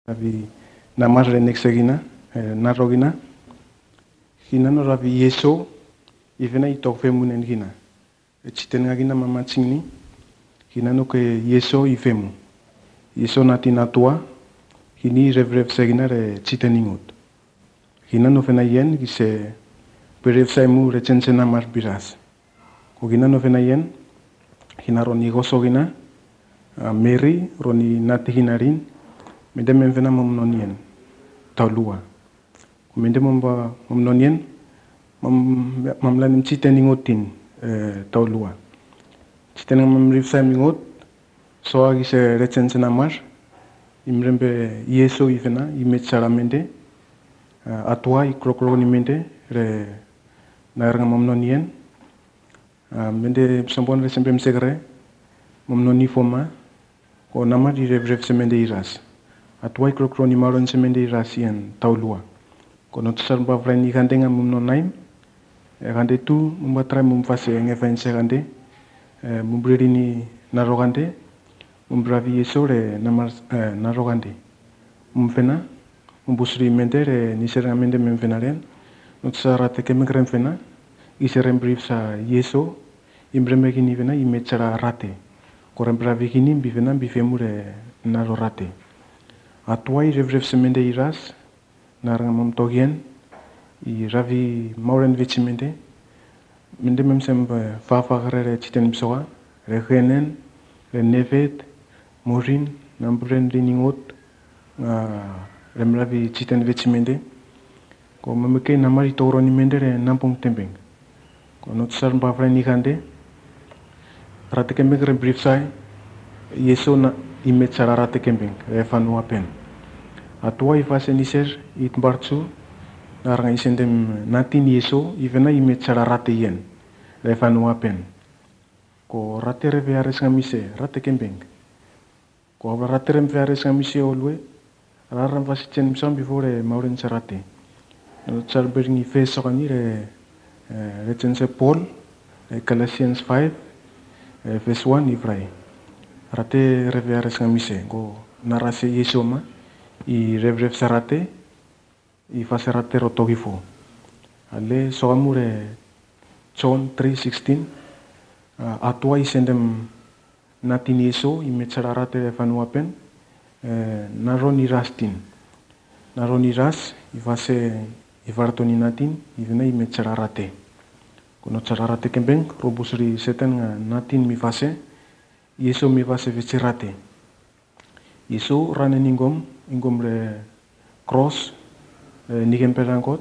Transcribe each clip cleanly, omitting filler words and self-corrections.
Ravi namar renexegina, narogina, hinano ravi yeso, ivena itofemunen hina. Chitenagina mamachini, hinano ke yeso ifemu. Yeso natinatua, hini revrevsegina re chiteningut. Hinano fenayen, gise perevsaimu recensena marbiras. Koginano fenayen, hinaroni gosogina, Mary, roni natihinarin, Mendem vena momnonien taulua. Mendem momnonien mamlanim chiteningotin taulua. Chitenang mamrifsa mingot so agi se recensena imrembe yeso ivena imetsaramende atua ikrokronimende re naranga momnonien mende sambon resembem segre momnoni foma ko namar irevrev semende iras. Atuai krokroni maron semende rasian taulua. Kono tsar bavrani gandenga mumnonaim, gande tu mumbatrai mumfase ngevense gande, mumbririni narogande, mumbravi yesore namar narogande. Mumfena, mumbusri mendere niseramende memfenaren, nutsarate kemekrem fena, iserem brifsa yeso, imbremegini vena imetsara rate. Korembravi kini bivena bifemure narorate. Atuai revrev semende iras, naranga momtogien, I ravi mauren vicimende, mende memsem fafagre re chiten psoa, regenen, re nevet, morin, nambren riningot, remravi chiten vicimende, ko memeke namari toroni mende re nampung tembeng. Ko notsar mbavre nikande, ratekembeng rembrifsai, yeso na imetsara ratekembeng, refanua pen. Atua ifase niser itmbartsu, naranga isendem natin yeso, ivena imetsara rateyen, refanua pen. Ko rate reveares ngamise, ratekembeng. Ko rate reveares ngamise olwe, raram vasitsen msam before mauren sarate. Notsar beringi fesokani recense Paul, Galatians 5, verse 1 ivrai. Rate reveares ngamise, go narase yesoma, I revrev sarate, I faserate rotogifo. Ale soamure John 3:16, atua isendem natin yeso, imetsararate refanuapen, naroni rastin. Naroni ras, ifase ivartoni natin, ivena imetsararate. Kono tsararate kembeng, robusri seten nga natin mifase, yeso mifase vetsirate. Yeso ranen ingom re cross nigem perangkot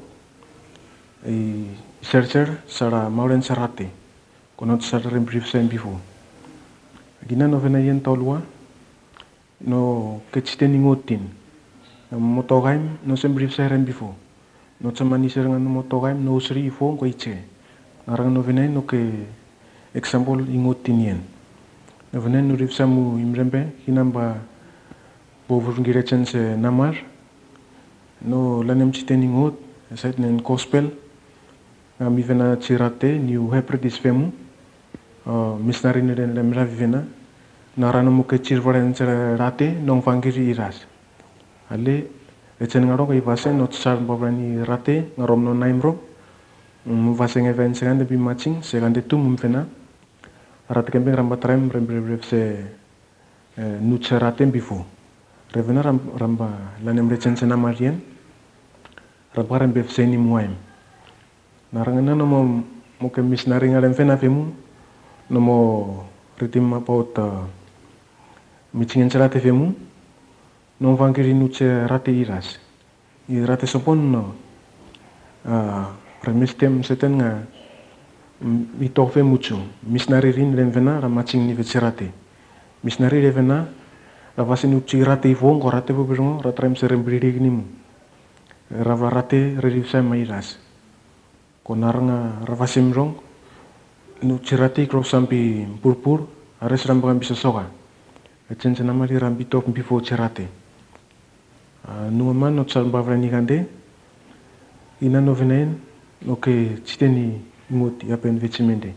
sercer sara mauren sarate konot sara rembrief sen bifo gina no venayen taulua no kechiten ingotin motogaim no sembrief sen bifo no tsamani serangan motogaim no usri ifo ko iche narang no venay no ke example ingotin yen no venay no rifsamu imrembe hinamba Bovurungi recense namar, no lanem chiteningot, sait nen gospel, mi vena chirate, New Hebrides femu, misnari neren lemra vivena, narano muke chirvaren rate, non fangiri iras. Ale, recen ngaro kai vase, no tsar babrani rate, ngarom no naimro, vase ngeven segande bi matching, segande tu mumfena, rate kembeng rambatrem, rembrevrev se nutsarate bifo. Revena ramba lanem recense namarien, ramparem befseni muaim. Narangana no mo ke misnari ngalem fena femu, no mo ritim apaut michingen cerate femu, no vangiri nuce rate iras. I rate sopon no remestem seten nga itofe mucho. Misnari rin remvena ramaching ni vecerate. Misnari revena Ravasin uci rate ifong ko rate bubirungo ratrem serem bridig nimu. Rava rate rerifsa mairas. Ko naranga ravasim rong nuci rate kro sampi purpur ares rambangan bisa soka. Ecen senamari rambito bifo cerate. Nuaman no tsal bavrani kande ina no venen no ke chiteni imut yapen vecimende.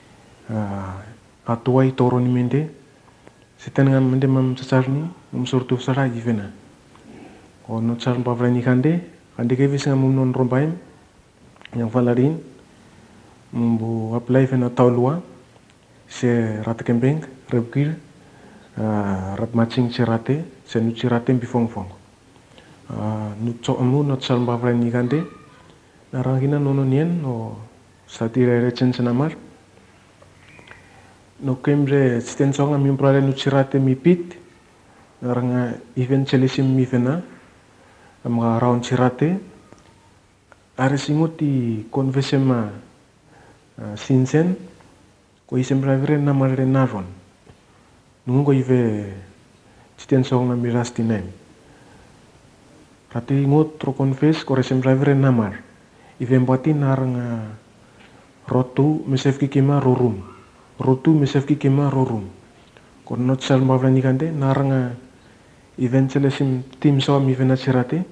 Atuai toroni mende Setan nga mende mam sasarni, surtu sara ivena. Ko no tsar mbavray ni kande kevis nga mum non rombaim yang valarin mumbu apply fena taulua se rate kembeng rebkir rap matching cirate se nu cirate bifong nu tso amu no tsar mbavray ni kande narangina nono nien no satire recen senamar no kemre stensonga mi mprale nu cirate mipit naranga event celesim mi fena mga round cirate aresinguti konvesema sinsen ko isembravire namare naron nungo ive stensonga mi rastinem rati ngot tro konves ko resembravire namar ive mbati naranga rotu mesef kikima rorum ko not sal mbavra nikande naranga event celesim tim so mi vena cirate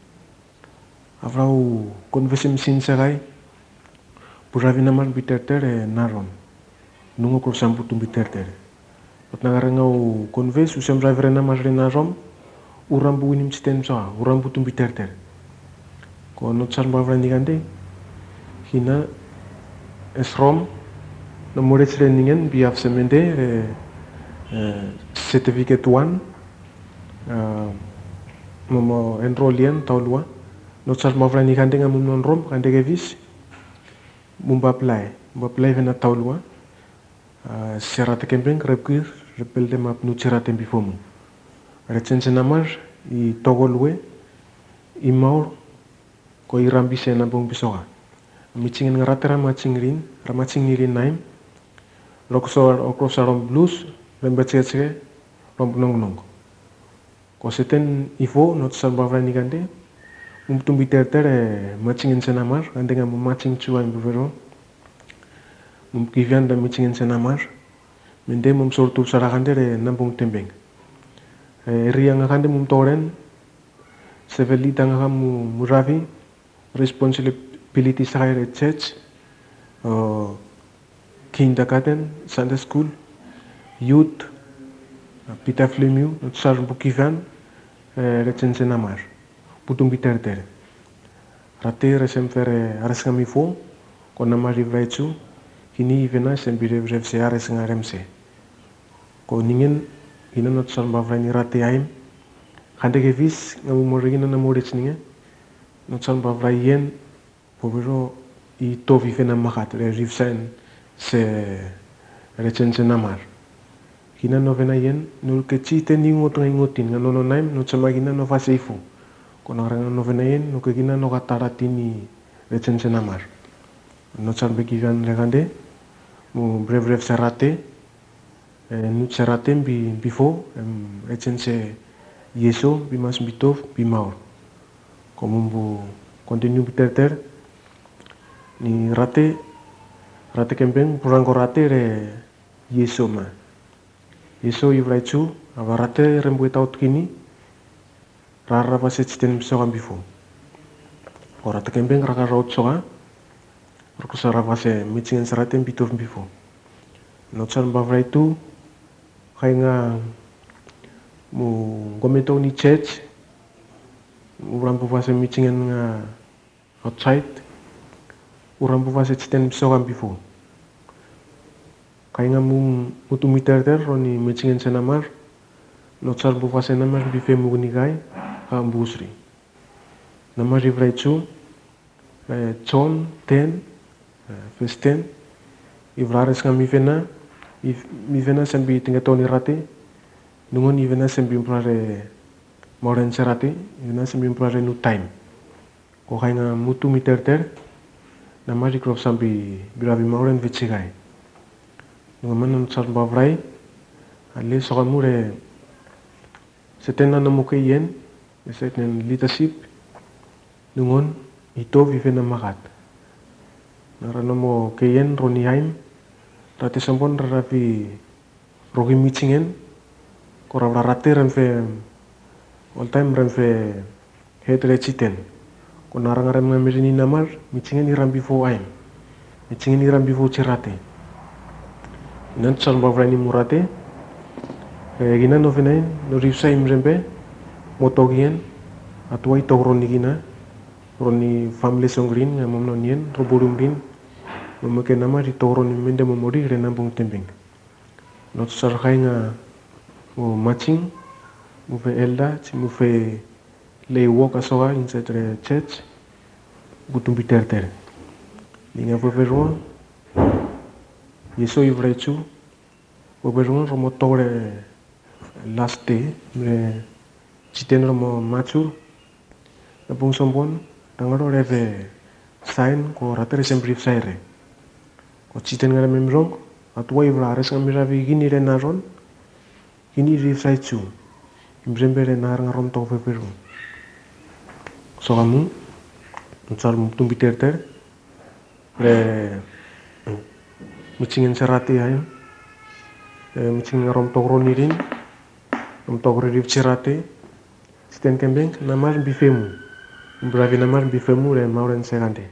avrau konvesim sinserai buravi naman biterter naron nungo ko samputum biterter ot nagarangau konves usem driver namar narom urambu inim stem so urambu tum biterter ko not sal mbavra nikande hina esrom no morets reningen biaf semende certificate 1 momo enrolien taulua no tsar mavra ni kande nga mum non rom kande kevis mumba apply vena taulua serate kembeng repkir repelde map nu cirate bifomu recense namar I togolwe I maur ko I rambi se nambong bisoga michingen ngarate ramaching nirin naim okrosarom blues lembetse rom nong ko seten ifo not sal bavra ni kande mumtumbi terter machingen senamar kande nga maching chuan buvero mumkivian da machingen senamar mende mum sortu sarakande nambong tembeng ria nga kande mum toren sevelita nga muravi responsibility sa church kindergarten Sunday school youth Peter Flemiu not sar bukivan recense namar putum biterter rate resem fere ares kami fo ko namar rivaichu kini vena sembire se ares ngaremse ko ningen ina not sar bavrani rate aim kande kevis ngamu morigina na morich ninge not sar bavraien povero I tovi vena makat rivsen se recense namar hina no vena yen nul kecite ni ngotin nga nono naim no chamagina no faseifu kono ranga no vena yen no kegina no kataratini recense namar no charbe kivan legande mu brev serate nu serate bifo recense yeso bimas bitov bimaur komumbu continue biterter ni rate kembeng purangko rate re yeso ma yeso ivraichu avarate rembu taut kini rara vaset sten soga bifo orate kembeng raka raut soga rokusara vase michingen serate bitov bifo notsar bavraitu kainga mu gometo ni church urambu vase michingen nga outside urambu vase sten soga bifo kainga mutu miterter roni michingen senamar notsar bu vase namar bife mugnigai ambusri namar ivraichu John 10 verse 10 ivrares nga mi vena sembi tingatoni rate nungon ivena sembi mprare moren serate ivena sembi mprare nu time ko kainga mutu miterter namar ikrof sambi biravi moren vichigai nungaman sar bavrai ale sokamure setena namuke yen seten leadership nungon ito vivena makat naranomo keyen roni haim rate sampon raravi rogi michingen korabra rate renfe all time renfe hetre chiten ko narangarem ngamirini namar michingen irambi fo aim michingen irambi fo cerate nan sal bavrani murate gina no venain no rivsa imrembe motogien atua itau roni gina roni family song green nga mamno nien robulum rin mamake nama itau roni mende memori re nambung tembing not sarkai nga mo matching mo fe elda mo fe lay walk asoa inside the church butum biter linga veveron yeso ivrechu veveron romo tore last day me chiten romo machu na pung sombon tangaro reve sign ko ratere sembrif saire ko chiten ngara memrong atua ivra ares ngamira vi gini re naron gini rif sai chu imbrembere nar ngarom to veveron so kamu ntsar mutum biter re micingin serati ayam micingin rom togro nirin rom togro rif serati siten kembeng namar bifemu bravi namar bifemu re mauren segande.